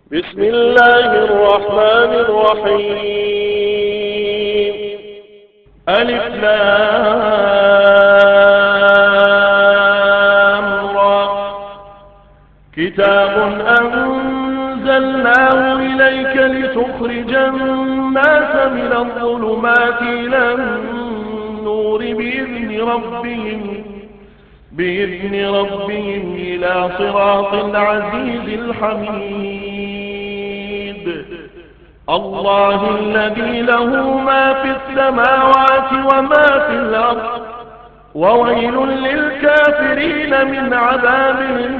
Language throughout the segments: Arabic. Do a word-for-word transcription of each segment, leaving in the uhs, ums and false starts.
بسم الله الرحمن الرحيم. ألف لام را. كتاب أنزلناه إليك لتخرج الناس من الظلمات إلى النور بإذن ربهم بإذن ربهم إلى صراط العزيز الحميد. الله الذي له ما في السماوات وما في الأرض، وويل للكافرين من عذاب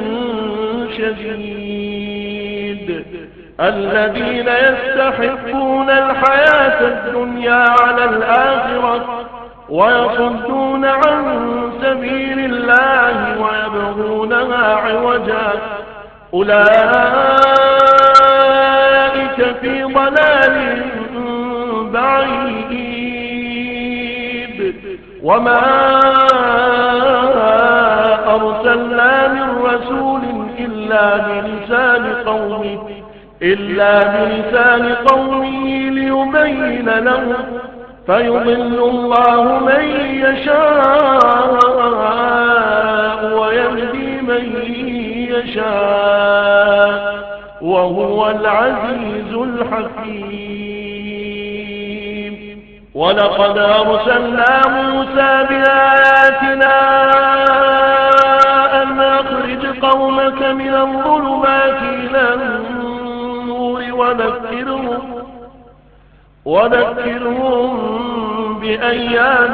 شديد. الذين يستحقون الحياة الدنيا على الآخرة ويصدون عن سبيل الله ويبغونها عوجا، أولئك في ضلال بعيد. وما أرسلنا من رسول إلا بلسان قومه إلا بلسان قومه ليبين لهم، فيضل الله من يشاء ويهدي من يشاء، وهو العزيز الحكيم. ولقد أرسلنا موسى بآياتنا أن أخرج قومك من الظلمات إلى النور وذكرهم وذكرهم بأيام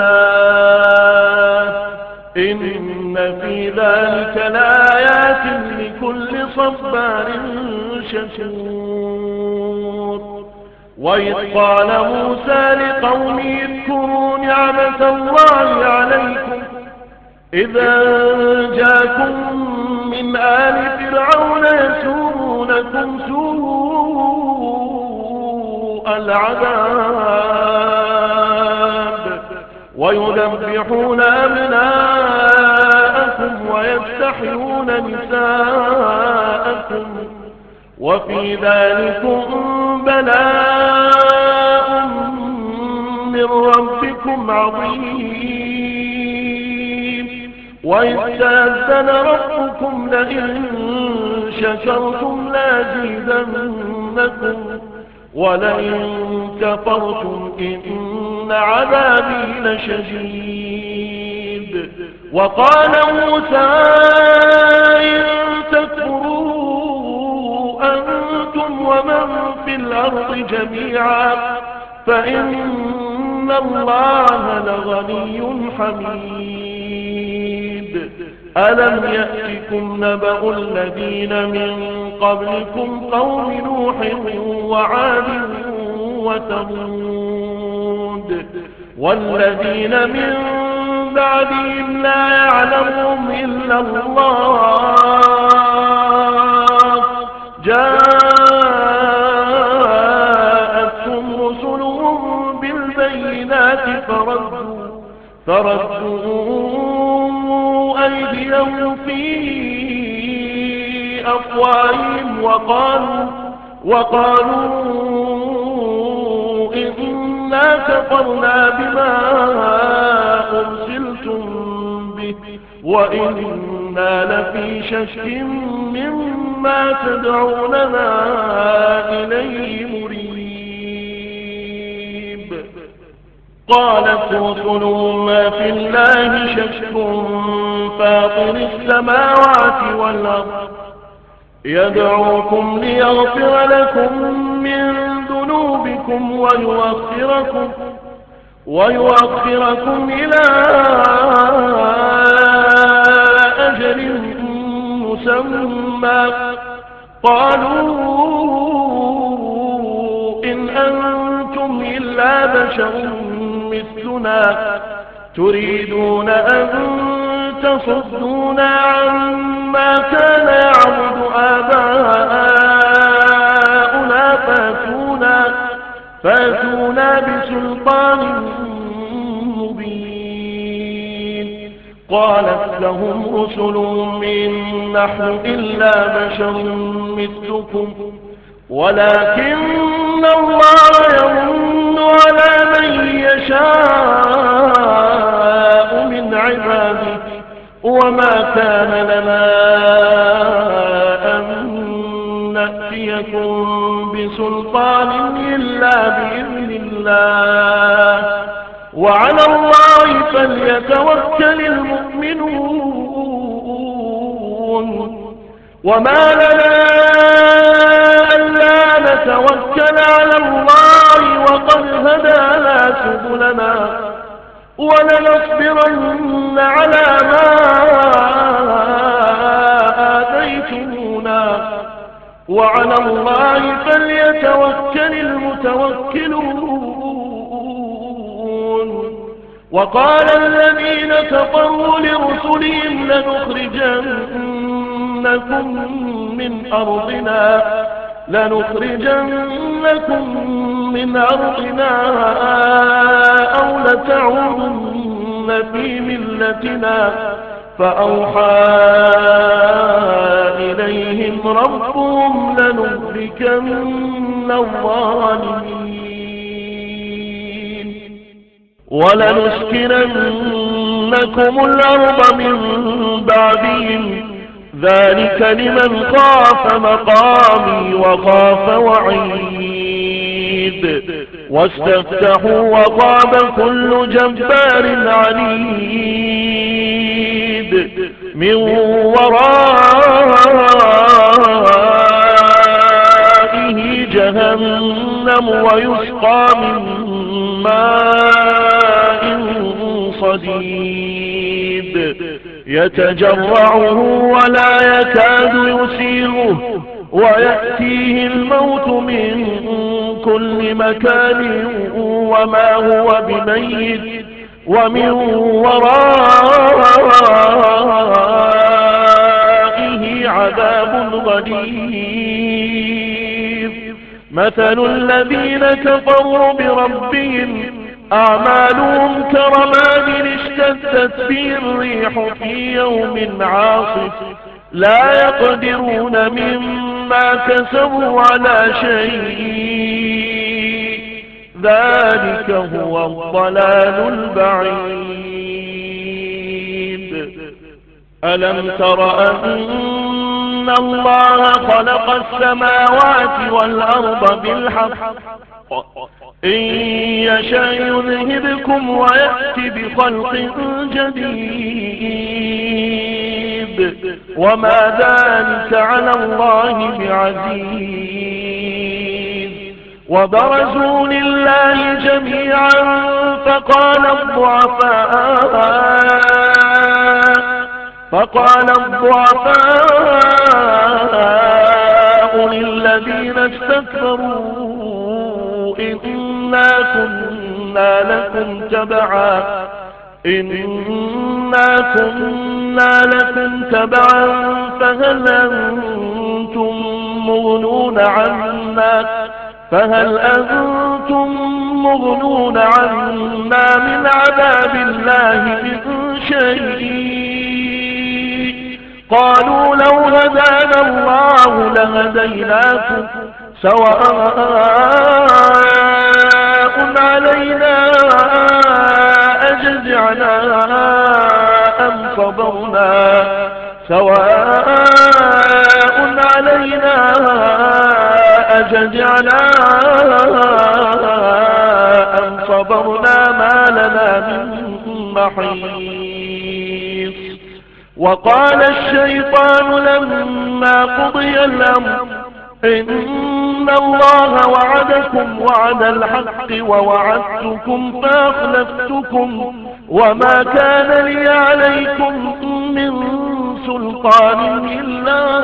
الله، إن في ذلك لآيات لكل صبار شكور. وإذ قال موسى لقومه اذكروا نعمة الله عليكم إذا جاءكم من آل فرعون يسومونكم سوء العذاب ويذبحون أبناءكم ويستحيون نساءكم، وفي ذلكم بلاء من ربكم عظيم. وإذ تأذن ربكم لئن شكرتم لأزيدنكم ولئن كفرتم إن عذابي لشديد. وقال موسى إن تكفروا أنتم ومن في الأرض جميعا فإن الله لغني حميد. ألم يأتكم نبأ الذين من قبلكم قوم نوح وعاد وثمود والذين من بعدهم لا يعلمهم إلا الله، جاءتهم رسلهم بالبينات فردوا فردوا أيديهم في أفواههم وقالوا وقالوا إنا كفرنا بما أرسلتم به وإنا لفي شك مما تدعوننا إليه مريب. قالت رسلهم ما في الله شك فاطر السماوات والأرض يدعوكم ليغفر لكم من ذنوبكم ويؤخركم ويؤخركم إلى أجل مسمى. قالوا إن أنتم إلا بشر مثلنا تريدون أن تصدونا عما كان يعبد آباؤنا فاتونا, فاتونا بسلطان مبين. قال قالت لهم رسلهم إن نحن إلا بشر مثلكم ولكن الله يمن على من يشاء من عباده وما كان لنا أن نأتيكم بسلطان إلا بإذن الله وعلى الله فليتوكل المؤمنون وما لنا ألا نتوكل على الله وقد هدانا سبلنا ولنصبرن على ما آتيتمونا وعلى الله فليتوكل المتوكلون وقال الذين كفروا لرسلهم لنخرجنكم من أرضنا لنخرجنكم من أرضنا أو لتعودن في ملتنا فأوحى إليهم ربهم لنهلكن الظالمين ولنسكننكم الأرض من بعدهم ذلك لمن خاف مقامي وخاف وعيد واستفتحوا وخاب كل جبار عنيد من ورائه جهنم ويسقى من ماء صديد يتجرعه ولا يكاد يسيغه ويأتيه الموت من كل مكان وما هو بميت ومن ورائه عذاب غليظ مثل الذين كفروا بربهم أعمالهم كرماد اشتدت به الريح في يوم عاصف لا يقدرون مما كسبوا على شيء ذلك هو الضلال البعيد ألم تر أن الله خلق السماوات والأرض بالحق إن يشاء يذهبكم ويأتي بخلق جديد وما ذلك على الله بعزيز وبرزوا لله جميعا فقال الضعفاء فقال الضعفاء للذين استكبروا إنا كنا لكم تبعا إنا كنا لكم تبعا فهل أنتم مغنون عنا فهل أنتم مغنون عنا من عذاب الله من شيء قالوا لو هدانا الله لهديناكم سواء علينا أجزعنا أم صبرنا سواء علينا أجزعنا أم صبرنا ما لنا من محيص وقال الشيطان لما قضي الأمر إن الله وعدكم وعد الحق ووعدتكم فأخلفتكم وما كان لي عليكم من سلطان إلا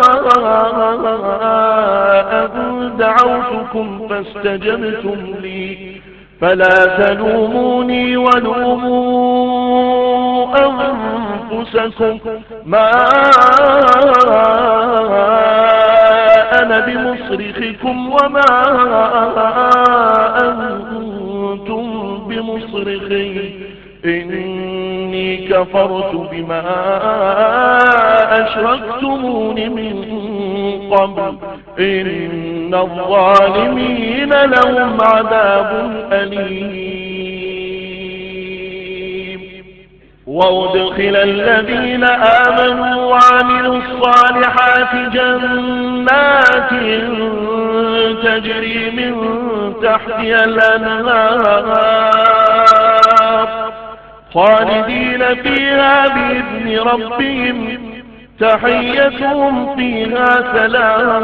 أن دعوتكم فاستجبتم لي فلا تلوموني ولوموا أنفسكم ما أنا بمصرخكم وما أنتم بمصرخي إني كفرت بما أشركتمون من قبل إن الظالمين لهم عذاب أليم. وأدخل الذين آمنوا وعملوا الصالحات جنات تجري من تحتها الأنهار خالدين فيها بإذن ربهم تحيتهم فيها سلام.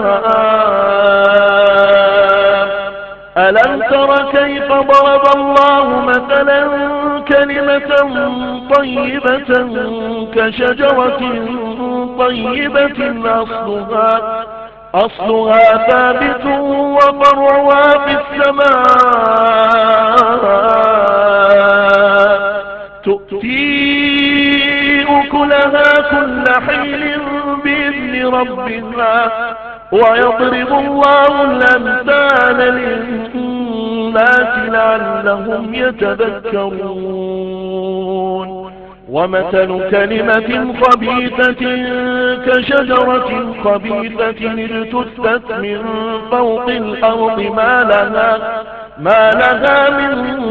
ألم تر كيف ضرب الله مثلا كلمة طيبة كشجرة طيبة أصلها أصلها ثابت وفرعها في السماء تؤتي أكلها كل حين بإذن ربها ويضرب الله الأمثال للناس لعلهم يتذكرون. ومثل كلمة خبيثة كشجرة خبيثة اجتثت من فوق الأرض ما لها, ما لها من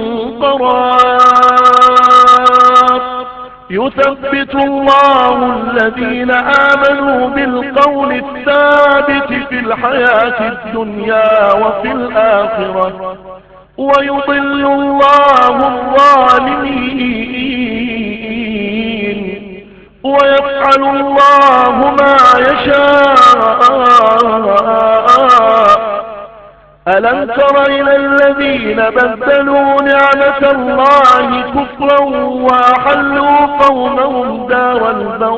قرار. يثبت الله الذين آمنوا بالقول الثابت في الحياة الدنيا وفي الآخرة ويضل الله الظالمين ويفعل الله ما يشاء. ألم تر إلى الذين بدلوا نعمة الله كفرا وأحلوا قومهم دار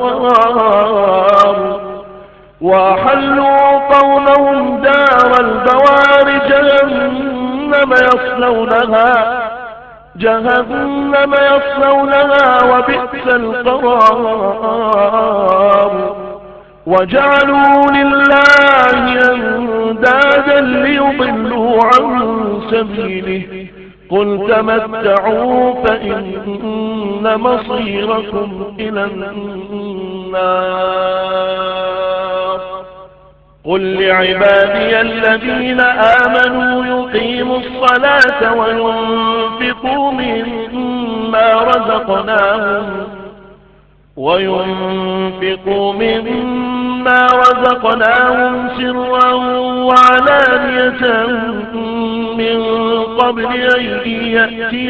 البوار وأحلوا قومهم دار البوار جهنم يصلونها جهنم يصلونها وبئس القرار. وجعلوا لله أندادا ليضلوا عن سبيله قل تمتعوا فإن مصيركم إلى النار. قل لعبادي الذين آمنوا يقيموا الصلاة وينفقوا مما رزقناهم وينفقوا مما رزقناهم سرا وعلانية من قبل أن يأتي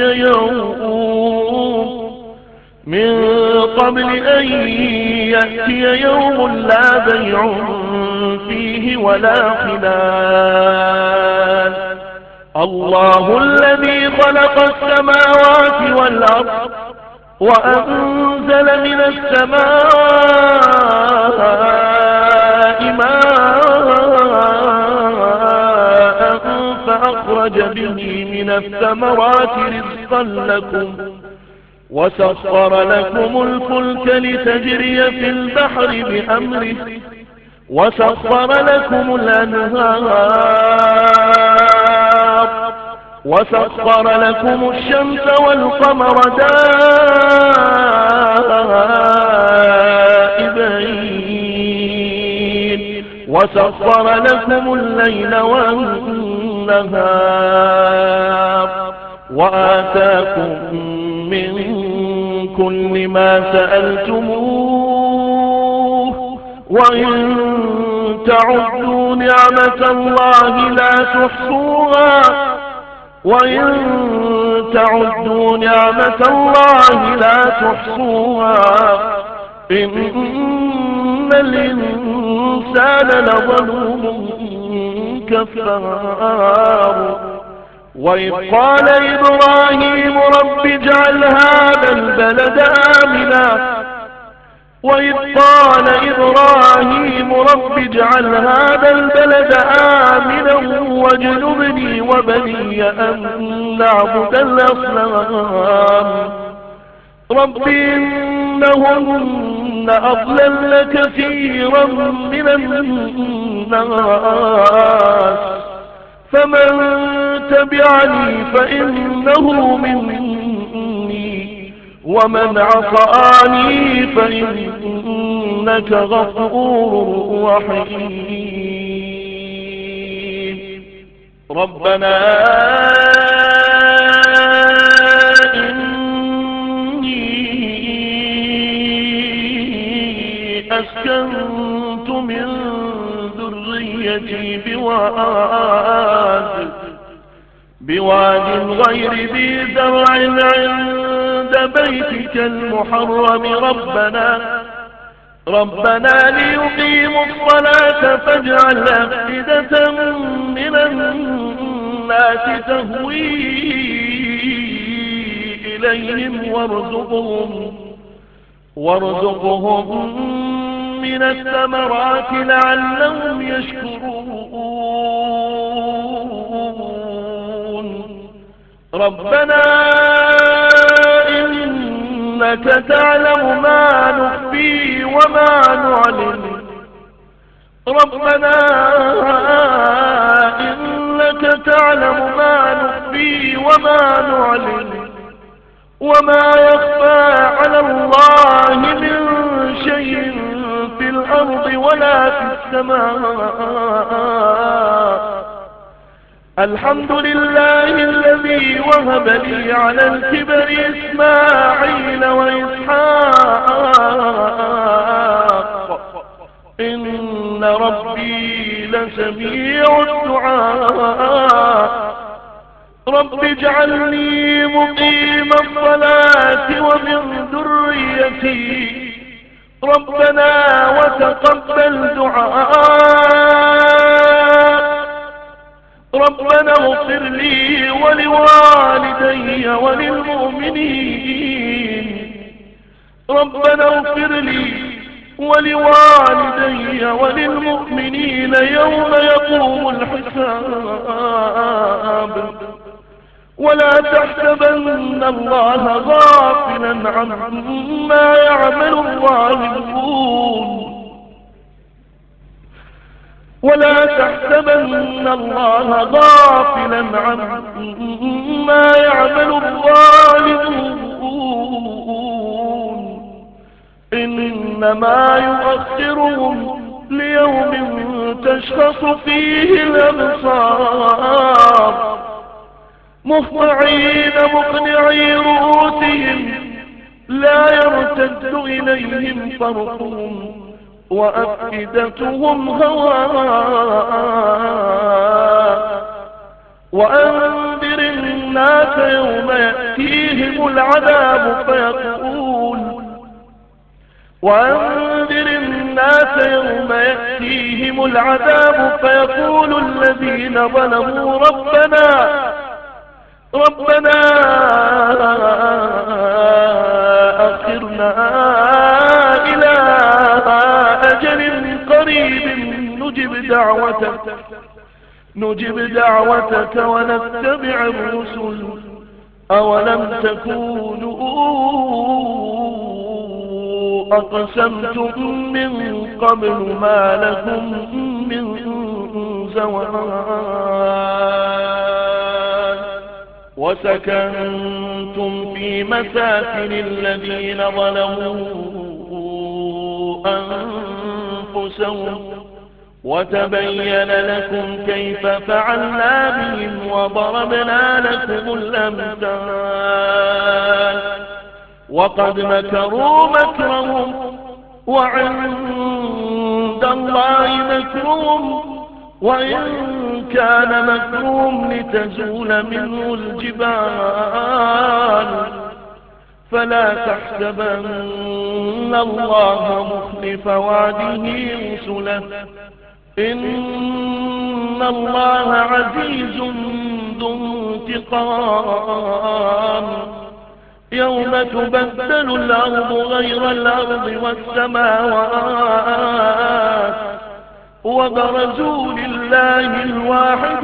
يوم من قبل أن يأتي يوم لا بيع فيه ولا خلال. الله الذي خلق السماوات والأرض وأنزل من السماء ماء فأخرج به من الثمرات رزقا لكم وسخر لكم الفلك لتجري في البحر بأمره وسخر لكم الأنهار وسخر لكم الشمس والقمر دائبين وسخر لكم الليل والنهار وآتاكم من كل ما سألتموه وإن تعدوا نعمة الله لا تحصوها وإن تعدوا نعمة الله لا تحصوها إن الإنسان لظلوم كفار. وإذ قال إبراهيم رب اجعل هذا البلد آمنا وإذ قال إبراهيم رب اجعل هذا البلد آمنا واجنبني وبني أن نعبد الأصنام رب إنهن أضللن كثيرا من الناس فمن تبعني فإنه مني ومن عصاني فإنك غفور رحيم. ربنا إني أسكنت من ذريتي بواد بواد غير ذي زرع عند بيتك المحرم ربنا ربنا ليقيموا الصلاة فاجعل أفئدة من الناس تهوي إليهم وارزقهم وارزقهم من الثمرات لعلهم يشكرون. ربنا إنك تعلم ما نخفي وما نعلن ربنا إنك تعلم ما نخفي وما نعلن وما يخفى على الله من شيء في الأرض ولا في السماء. الحمد لله الذي وهب لي على الكبر إسماعيل وإسحاق إن ربي لسميع الدعاء. رب اجعلني مقيم الصلاة ومن ذريتي ربنا وتقبل دعاء. ربنا اغفر لي ولوالدي وللمؤمنين ربنا اغفر لي ولوالدي وللمؤمنين يوم يقوم الحساب. ولا تحسبن الله غافلا عما يعمل الظالمون ولا تحسبن الله غافلا عما يعمل الظالمون إنما يؤخرهم ليوم تشخص فيه الأبصار مهطعين مقنعي رؤوسهم لا يرتد إليهم طرفهم وأفئدتهم هواء. وأنذر الناس يوم يأتيهم العذاب فيقول وأنذر الناس يوم يأتيهم العذاب فيقول الذين ظلموا ربنا ربنا أخرنا إلى أجل قريب نجب دعوتك نجب دعوتك ونتبع الرسل أولم تكونوا أقسمتم من قبل ما لكم من زوال وسكنتم في مساكن الذين ظلموا أنفسهم وتبين لكم كيف فعلنا بهم وضربنا لكم الأمثال وقد مكروا مكرهم وعند الله مكرهم وإن كان مكرهم لتزول منه الجبال فلا تحسبن الله مخلف وعده رسله إن الله عزيز ذو انتقام. يوم تبدل الأرض غير الأرض والسماوات وبرزوا لله الواحد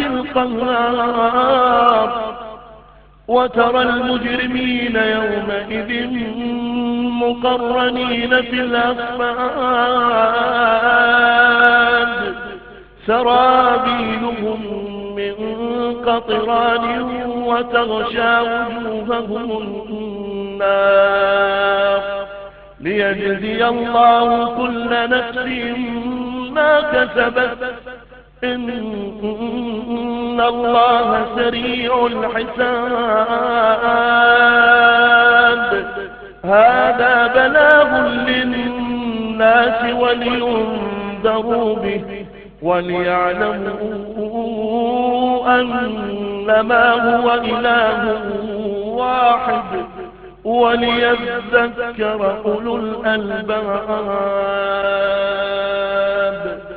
القهار وترى المجرمين يومئذ مقرنين في الأصفاد سرابيلهم من قطران وتغشى وجوههم النار ليجزي الله كل نفس ما كسبت إن الله سريع الحساب. هذا بلاغ للناس ولينذروا به وليعلموا أنما هو إله واحد وليذكر أولو الألباب.